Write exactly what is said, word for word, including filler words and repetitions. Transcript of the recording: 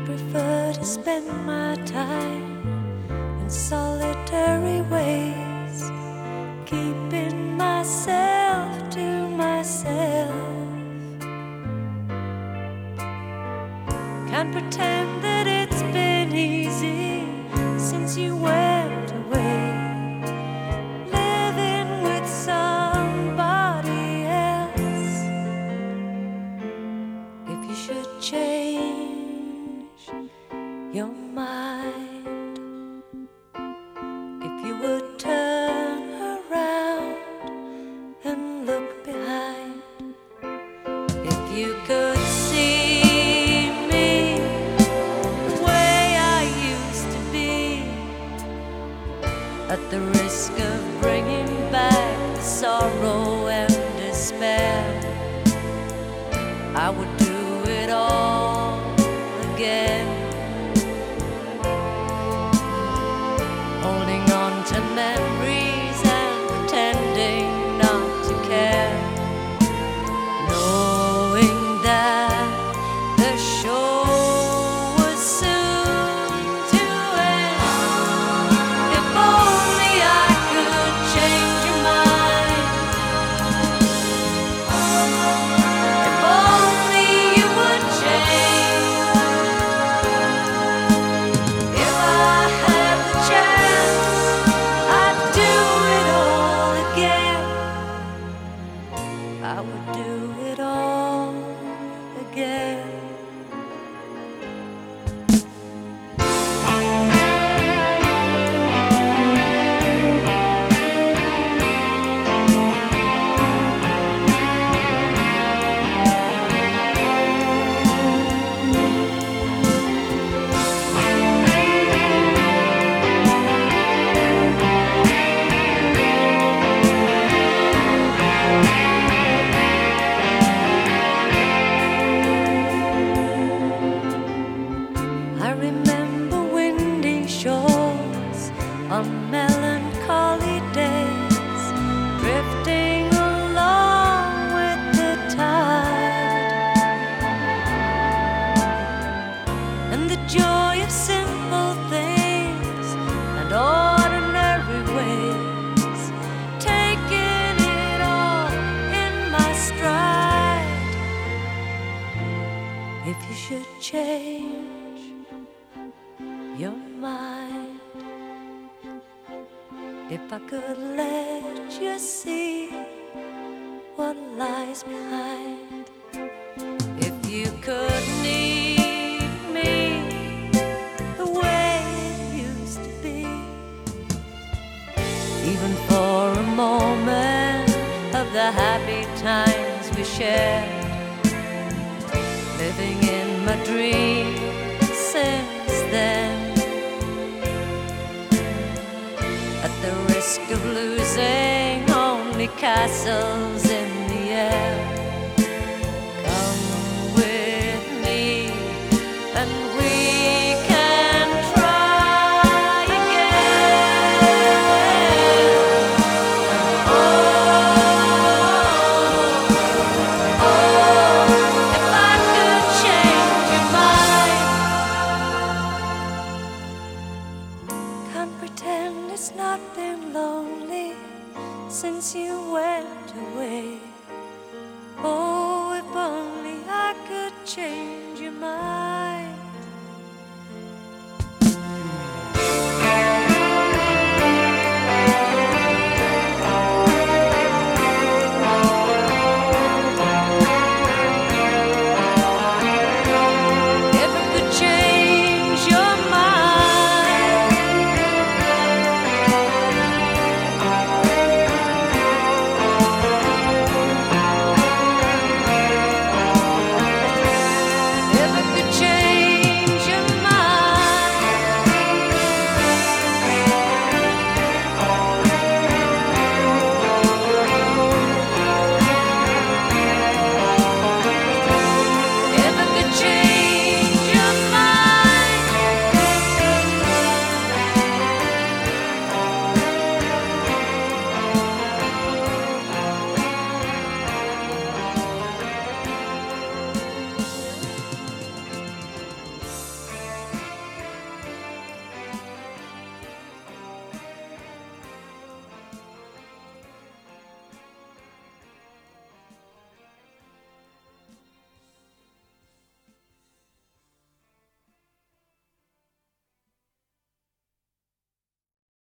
prefer to spend my time in solitary ways, keeping myself to myself. Can't pretend that it's been easy since you went away, living with somebody else. If you should change your mind, if you would turn around and look behind, if you could see me the way I used to be, at the risk of bringing back sorrow and despair, I would do it all again. Holding on to memories and pretending not to care, knowing that the show was soon to end. If only I could change your mind, if only you would change. If I had the chance, I'd do it all again. I would do it all again. I remember windy shores on melancholy days, drifting along with the tide, and the joy of simple things and ordinary ways, taking it all in my stride. If you should change your mind, if I could let you see what lies behind, if you could need me the way it used to be, even for a moment of the happy times we shared, living in my dreams since then, at the risk of losing only castles in the air. Come with me and we can try again. Oh, oh, if I could change your mind. Can't pretend it's not been lonely since you went away.